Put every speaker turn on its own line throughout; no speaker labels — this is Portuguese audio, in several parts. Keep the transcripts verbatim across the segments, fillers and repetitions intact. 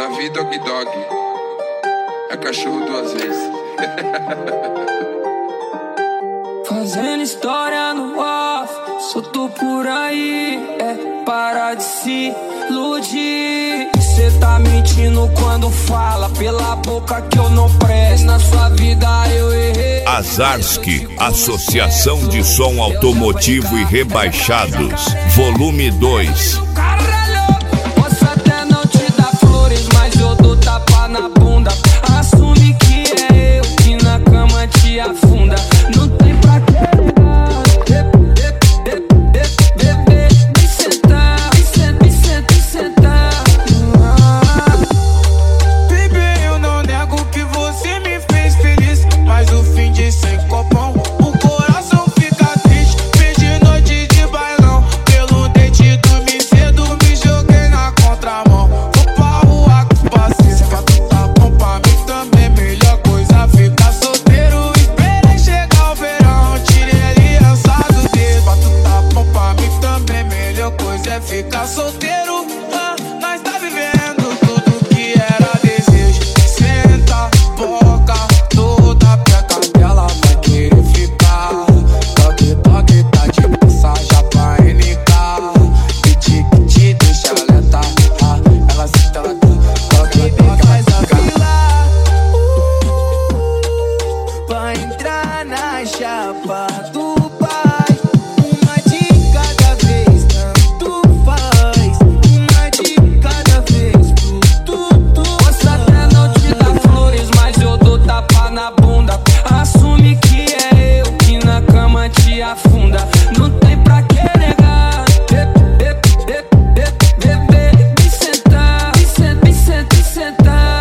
Davi Dog Dog. É cachorro duas vezes.
Fazendo história no off, solto por aí, é para de se iludir. Cê tá mentindo quando fala pela boca que eu não presto. Na sua vida eu errei.
Azarski, Associação de Som Automotivo e Rebaixados, volume dois.
Posso até não te dar flores, mas eu dou tapa na bunda. Assume que é eu que na cama te afunda. Não tem pra que bebê, me sentar, me sentar, me sentar, me sentar.
Baby, eu não nego que você me fez feliz, mas o fim de sem copão, o coração fica triste. Perdi noite de bailão, pelo dente dormi cedo, me joguei na contramão. Vou pra rua com paciência, pra tu tá bom pra mim também. Melhor coisa ficar solteiro, esperei chegar o verão, tirei aliança do dedo. Pra tu tá bom pra mim também, melhor coisa é ficar solteiro. Ah, nós tá vivendo tudo que era desejo. Senta, boca, toda peca dela vai querer ficar. Toque, toque, tá de passagem pra N K. Piti que te deixa alerta. Ah, ela senta, ela toque, toque, faz a fila pra entrar na chapa do pai. Uma de cada vez, tanto faz. Uma de cada vez, pro tudo.
Posso até não te dar flores, mas eu dou tapa na bunda. Assume que é eu que na cama te afunda. Não tem pra que negar. Bebê, me sentar, me sentar, me sentar, me sentar.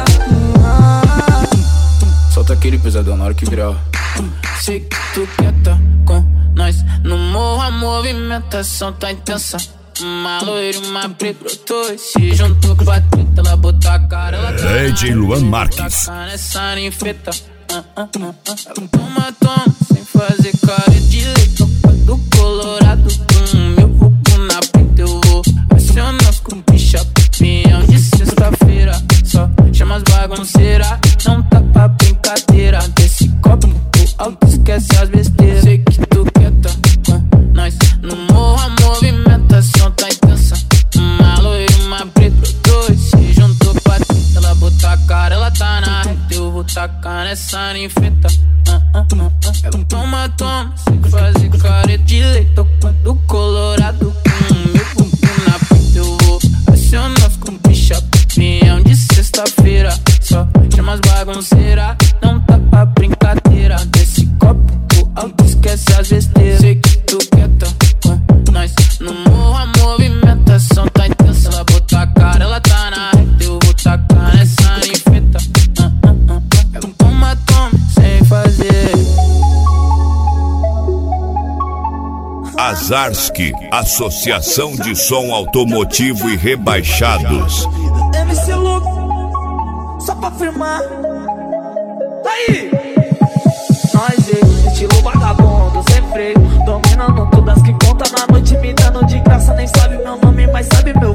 Solta aquele pesadão na hora que virar. Sei que tu quer tá com nós no morro, a movimentação tá intensa. Uma loira e uma preta brotou, se juntou com a treta, ela botou a cara, ela tá
D J Luan Marques.
nessa ninfeta. Ah, ah, ah, ah. Ela toma, toma, sem fazer cara de leite. Do Colorado, com o meu buco na preta eu vou acionar os cumpicha, peão de sexta-feira. Só chama as bagunceiras, não tá pra brincadeira. Desse copo alto, esquece as besteiras. Sei que tu quer tá com nós no morro, a movimentação tá intensa. Uma loira e uma preta, dois se juntou pra treta, ela botou a cara, ela tá na reta. Eu vou tacar nessa ninfeta. Ah, ah, ah, ah. Ela toma, toma, sem fazer cara de leite. Do Colorado, com o meu bumbum na preta eu vou acionar os cumpicha, peão de sexta-feira. Só chama as bagunceiras, não tá pra brincadeira. Desse copo alto, esquece as besteiras. Sei que tu quer tá com nós no morro, a movimentação tá intensa. Ela botou a cara, ela tá na reta. Eu vou tacar nessa ninfeta. Ah, ah, ah. Ela toma, toma, sem fazer.
Azarski, Associação de Som Automotivo e Rebaixados.
M C louco, só pra firmar. Aí! Nós é estilo vagabundo, sem freio, dominando todas que conta na noite, me dando de graça. Nem sabe meu nome, mas sabe meu